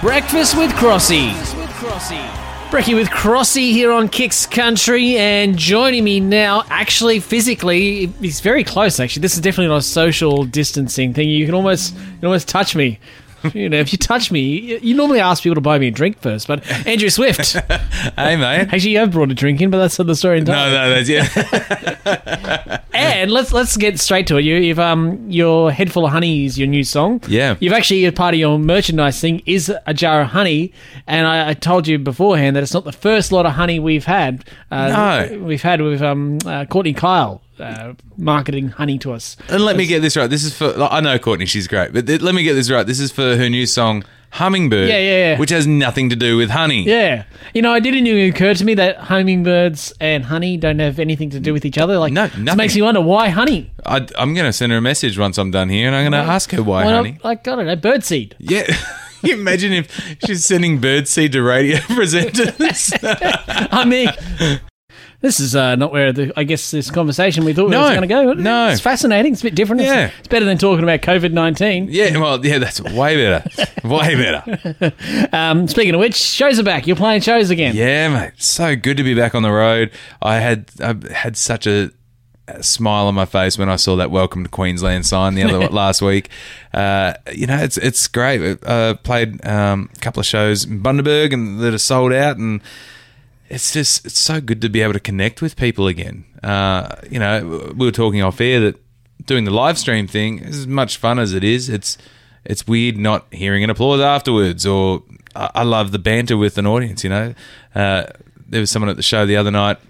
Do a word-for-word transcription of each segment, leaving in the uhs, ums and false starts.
Breakfast with Crossy. Brekkie with Crossy here on Kicks Country, and joining me now, actually physically, he's very close actually. This is definitely not a social distancing thing. You can almost, you can almost touch me. You know, if you touch me, you, you normally ask people to buy me a drink first, but Andrew Swift. Hey, mate. Actually, you have brought a drink in, but that's another story entirely. No, no, that's yeah. And let's let's get straight to it. You, you've um, your Head Full of Honey is your new song. Yeah. You've actually, a part of your merchandise thing is a jar of honey, and I, I told you beforehand that it's not the first lot of honey we've had. Uh, No. We've had with um, uh, Courtney Kyle uh, marketing honey to us. And let me get this right. This is for, like, I know Courtney, she's great, but th- let me get this right. This is for her new song, Hummingbird. Yeah, yeah, yeah. Which has nothing to do with honey. Yeah. You know, it didn't even occur to me that hummingbirds and honey don't have anything to do with each other. Like, No, it nothing. makes me wonder, why honey? I, I'm going to send her a message once I'm done here, and I'm going to ask her why Why honey. not, like, I don't know, birdseed. Yeah. Can you imagine if she's sending birdseed to radio presenters? I mean, this is uh, not where the, I guess this conversation we thought No, it was going to go. no. It's fascinating. It's a bit different. Yeah. It's, it's better than talking about COVID nineteen. Yeah, well, yeah, that's way better. Way better. Um, speaking of which, shows are back. You're playing shows again. Yeah, mate. So good to be back on the road. I had I had such a, a smile on my face when I saw that Welcome to Queensland sign the other last week. Uh, you know, it's it's great. I played um, a couple of shows in Bundaberg and that are sold out, and it's just it's so good to be able to connect with people again. Uh, you know, we were talking off air that doing the live stream thing is as much fun as it is. It's it's weird not hearing an applause afterwards, or I, I love the banter with an audience. You know, uh, there was someone at the show the other night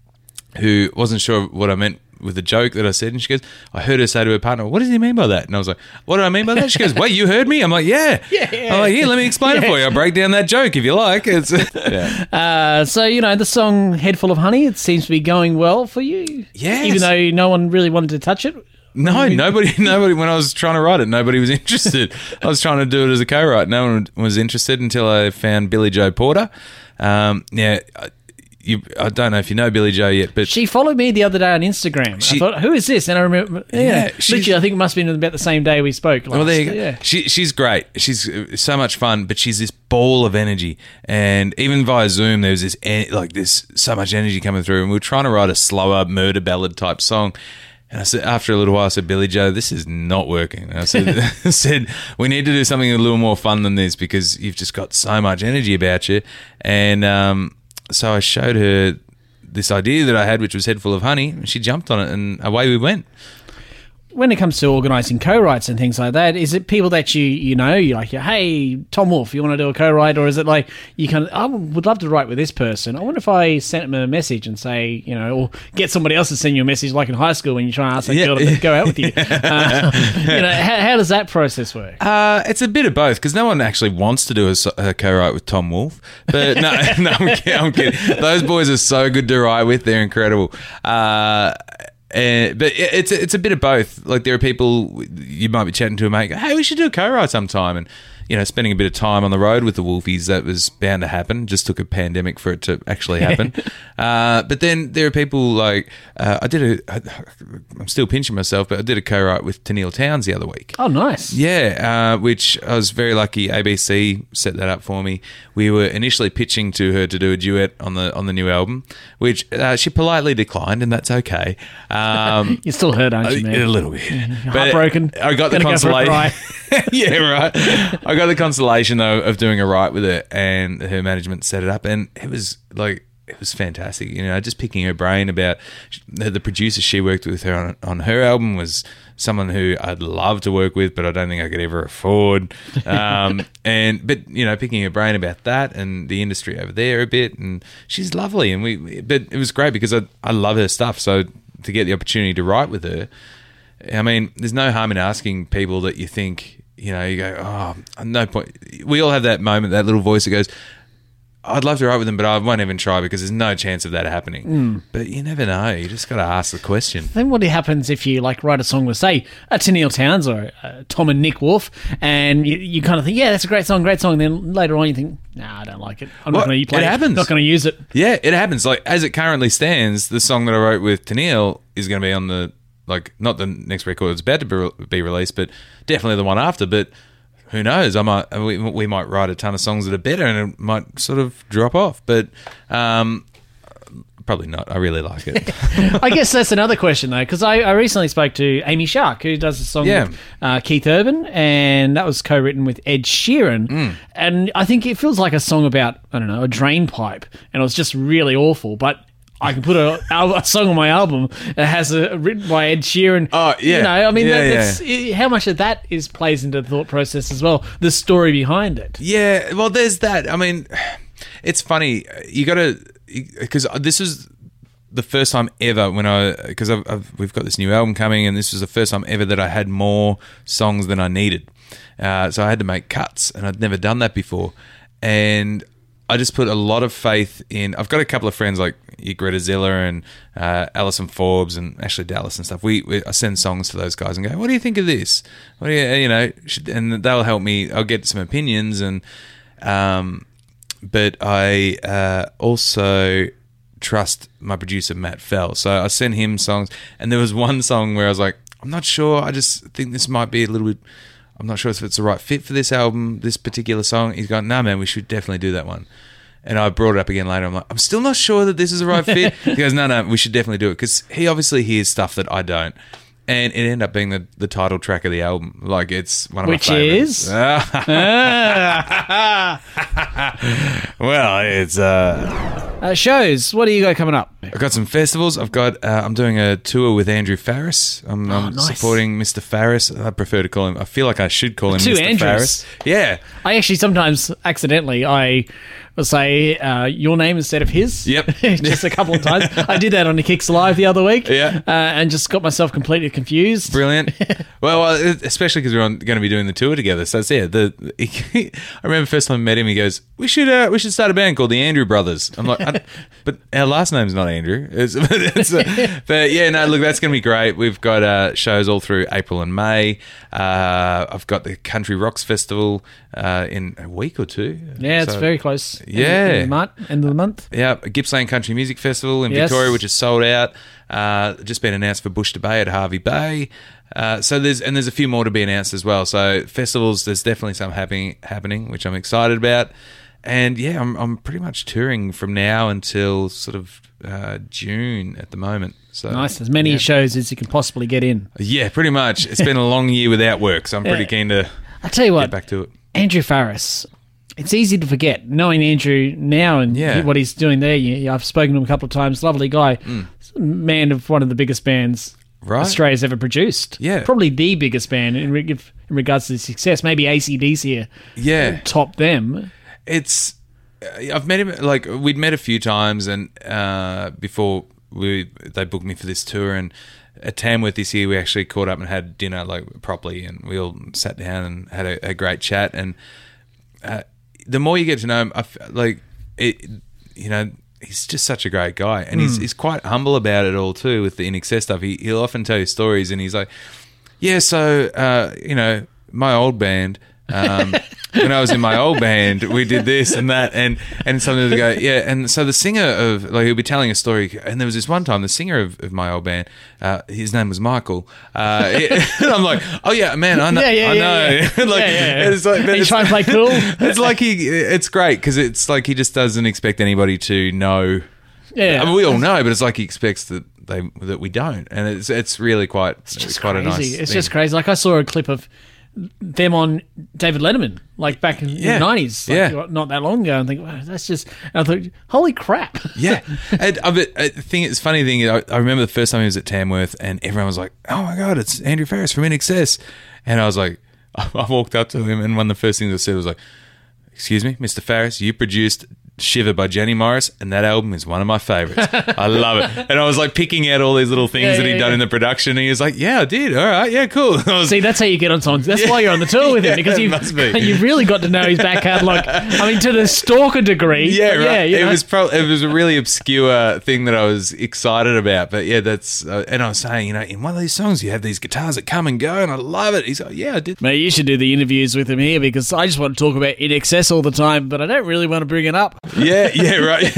who wasn't sure what I meant with the joke that I said, and she goes, I heard her say to her partner, what does he mean by that? And I was like, what do I mean by that? She goes, wait, you heard me? I'm like, yeah. Yeah. I'm like, yeah, let me explain it for you. I'll break down that joke if you like. It's yeah. Uh, so, you know, the song Head Full of Honey, it seems to be going well for you. Yes. Even though no one really wanted to touch it. No, nobody, nobody, when I was trying to write it, nobody was interested. I was trying to do it as a co-write. No one was interested until I found Billy Joe Porter. Um, yeah, you, I don't know if you know Billy Joe yet, but She followed me the other day on Instagram. She- I thought, who is this? And I remember, yeah, Yeah, she's- literally, I think it must have been about the same day we spoke. Last. well, there you go. Yeah. She, she's great. She's uh, so much fun, but she's this ball of energy. And even via Zoom, there was this en- like this so much energy coming through. And we were trying to write a slower murder ballad type song. And I said, after a little while, I said, Billy Joe, this is not working. And I said, I said, we need to do something a little more fun than this because you've just got so much energy about you. And um, so I showed her this idea that I had, which was Head Full of Honey, and she jumped on it, and away we went. When it comes to organising co-writes and things like that, is it people that you you know, you're like, hey, Tom Wolfe, you want to do a co-write? Or is it like, you kind of, I would love to write with this person. I wonder if I sent them a message and say, you know, or get somebody else to send you a message like in high school when you try and ask that Yeah. girl to go out with you. Uh, you know, how, how does that process work? Uh, it's a bit of both because no one actually wants to do a, so- a co-write with Tom Wolfe. But no, no, I'm kidding, I'm kidding. Those boys are so good to write with; they're incredible. Uh, and, but it- it's it's a bit of both. Like there are people you might be chatting to, a mate, go, hey, we should do a co-write sometime, and you know, spending a bit of time on the road with the Wolfies, that was bound to happen. Just took a pandemic for it to actually happen. uh, but then there are people like uh, I did a. I, I'm still pinching myself, but I did a co-write with Tennille Towns the other week. Oh, nice. Yeah, uh, which I was very lucky. A B C set that up for me. We were initially pitching to her to do a duet on the on the new album, which uh, she politely declined, and that's okay. Um, You're still hurt, aren't you, man? a little bit. But Heartbroken. I got the Gonna go for a consolation. yeah, right. I got the consolation though of doing a write with her, and her management set it up, and it was like. It was fantastic, you know. Just picking her brain about the, the producer she worked with her on, on her album was someone who I'd love to work with, but I don't think I could ever afford. Um, and but you know, picking her brain about that and the industry over there a bit, and she's lovely. And we, but it was great because I I love her stuff. So to get the opportunity to write with her, I mean, there's no harm in asking people that you think, you know, you go, oh, no point. We all have that moment, that little voice that goes, I'd love to write with them, but I won't even try because there's no chance of that happening. Mm. But you never know. You just got to ask the question. Then what happens if you like write a song with, say, a Tennille Towns or uh, Tom and Nick Wolfe, and you, you kind of think, yeah, that's a great song, great song. And then later on you think, nah, I don't like it. I'm Well, not going to play it it. happens. Not going to use it. Yeah, it happens. Like as it currently stands, the song that I wrote with Tennille is going to be on the, like, not the next record that's about to be, be released, but definitely the one after. But who knows? I might we, we might write a ton of songs that are better, and it might sort of drop off. But um, probably not. I really like it. I guess that's another question, though, because I, I recently spoke to Amy Shark, who does a song Yeah. with uh, Keith Urban, and that was co-written with Ed Sheeran. Mm. And I think it feels like a song about, I don't know, a drain pipe, and it was just really awful, but I can put a, a song on my album that has a written by Ed Sheeran. Oh, yeah. You know, I mean, Yeah, that, yeah. that's, i- how much of that is plays into the thought process as well, the story behind it. Yeah, well, there's that. I mean, it's funny. You got to because this is the first time ever when I because I've, I've we've got this new album coming, and this was the first time ever that I had more songs than I needed. Uh, so I had to make cuts, and I'd never done that before, and I just put a lot of faith in. I've got a couple of friends like Greta Zilla and uh, Alison Forbes and Ashley Dallas and stuff. We, we I send songs to those guys and go, "What do you think of this? What do you you know?" Should, and they'll help me. I'll get some opinions and. Um, But I uh, also trust my producer, Matt Fell. So I sent him songs. And there was one song where I was like, I'm not sure. I just think this might be a little bit... I'm not sure if it's the right fit for this album, this particular song. He's gone, no, man, we should definitely do that one. And I brought it up again later. I'm like, I'm still not sure that this is the right fit. He goes, no, no, we should definitely do it. Because he obviously hears stuff that I don't. And it ended up being the, the title track of the album. Like, it's one of Which my favorites. is? Well, it's... uh Uh, shows, what do you got coming up? I've got some festivals. I've got. Uh, I'm doing a tour with Andrew Farris. I'm, Oh, I'm nice. supporting Mister Farris. I prefer to call him. I feel like I should call him Two Mister Andrews. Farris. Yeah. I actually sometimes accidentally I will say uh, your name instead of his. Yep. Just a couple of times. I did that on the Kicks Live the other week. Yeah. Uh, and just got myself completely confused. Brilliant. Well, uh, especially because we're on, going to be doing the tour together. So it's, yeah. The, the I remember the first time I met him. He goes, "We should uh, we should start a band called the Andrew Brothers." I'm like, I, but our last name's not Andrew. It's, it's, uh, but yeah, no. Look, that's going to be great. We've got uh, shows all through April and May. Uh, I've got the Country Rocks Festival uh, in a week or two. Yeah, it's So- very close. Yeah. End of the month. End of the month. Yeah, Gippsland Country Music Festival in Yes. Victoria, which is sold out. Uh, just been announced for Bush to Bay at Harvey Bay. Uh, so there's and there's a few more to be announced as well. So festivals, there's definitely some happening, happening, which I'm excited about. And yeah, I'm I'm pretty much touring from now until sort of uh, June at the moment. So Nice. As many yeah. shows as you can possibly get in. Yeah, pretty much. It's been a long year without work, so I'm pretty Yeah. keen to I tell you what, get back to it. Andrew Farris. It's easy to forget knowing Andrew now and Yeah. what he's doing there. You- I've spoken to him a couple of times. Lovely guy, man of one of the biggest bands Right. Australia's ever produced. Yeah. Probably the biggest band in, reg- in regards to success. Maybe A C D C here Yeah. top them. It's uh, I've met him like we'd met a few times and uh, before we they booked me for this tour, and at Tamworth this year we actually caught up and had dinner like properly, and we all sat down and had a, a great chat. And uh, the more you get to know him, I f- like it, you know. He's just such a great guy, and he's he's quite humble about it all too. With the In Excess stuff, he he'll often tell you stories, and he's like, "Yeah, so uh, you know, my old band." Um, when I was in my old band, we did this and that, and and something to go, yeah. And so the singer of like he'll be telling a story, and there was this one time the singer of, of my old band, uh, his name was Michael. Uh, it, and I'm like, oh yeah, man, I know, Yeah, yeah, I yeah, know. yeah. like, Yeah, yeah. It's like, but Are you it's- trying to play cool? It's like he, it's great because it's like he just doesn't expect anybody to know. Yeah. I mean, we all know, but it's like he expects that they that we don't, and it's it's really quite it's Just quite crazy. a nice. It's thing. just crazy. Like I saw a clip of them on David Letterman, like back in Yeah. the nineties, like, Yeah. not that long ago. And think, wow, that's just. And I thought, holy crap! Yeah, and, uh, but uh, the thing, it's funny thing. I, I remember the first time he was at Tamworth, and everyone was like, "Oh my god, it's Andrew Farris from In Excess," and I was like, I walked up to him, and one of the first things I said was like, "Excuse me, Mister Farris, you produced Shiver by Jenny Morris, and that album is one of my favorites. I love it." And I was like picking out all these little things Yeah, that he'd yeah, done yeah. in the production, and he was like, "Yeah, I did. All right, yeah, cool." I was, See, that's how you get on songs. That's why you're on the tour with him, Yeah, because it you must be. you've really got to know his back catalogue. I mean, to the stalker degree. yeah, but right. you it know. was pro- it was a really obscure thing that I was excited about, but yeah, that's uh, and I was saying, you know, in one of these songs you have these guitars that come and go, and I love it. He's like, "Yeah, I did." Mate, you should do the interviews with him here because I just want to talk about In Excess all the time, but I don't really want to bring it up. Yeah, yeah, right.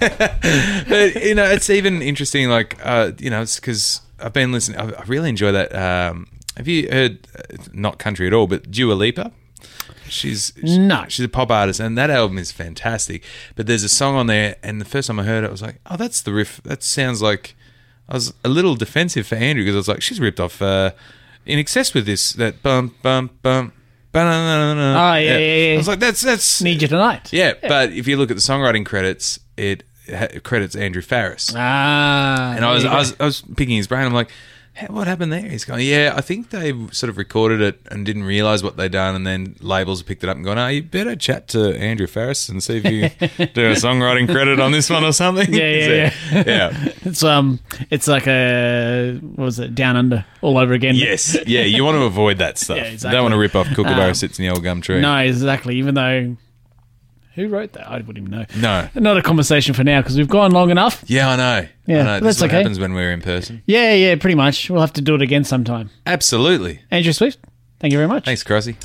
But you know, it's even interesting. Like, uh, you know, it's because I've been listening. I, I really enjoy that. Um, have you heard? Uh, not country at all, but Dua Lipa. She's No. she's a pop artist, and that album is fantastic. But there's a song on there, and the first time I heard it, I was like, "Oh, that's the riff. That sounds like." I was a little defensive for Andrew because I was like, "She's ripped off uh, In Excess with this that bum bum bum." Oh yeah, yeah, yeah. I was like, "That's that's Need You Tonight. yeah." But if you look at the songwriting credits, it ha- credits Andrew Farris, Ah. and I was there you I go. was I was picking his brain. I'm like, "Hey, what happened there?" He's going, "Yeah, I think they sort of recorded it and didn't realize what they'd done, and then labels picked it up and gone, oh, you better chat to Andrew Farris and see if you do a songwriting credit on this one or something." Yeah, yeah, So, yeah. It's um, it's like a what was it, Down Under all over again. Yes, yeah. You want to avoid that stuff. Yeah, You exactly. don't want to rip off Kookaburra Um, Sits in the Old Gum Tree. No, exactly. Even though, who wrote that? I wouldn't even know. No. Not a conversation for now because we've gone long enough. Yeah, I know. Yeah, I know. but This is that's what okay. happens when we're in person. Yeah, yeah, pretty much. We'll have to do it again sometime. Absolutely. Andrew Swift, thank you very much. Thanks, Crossy.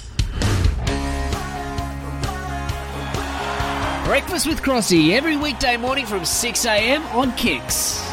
Breakfast with Crossy every weekday morning from six a.m. on Kicks.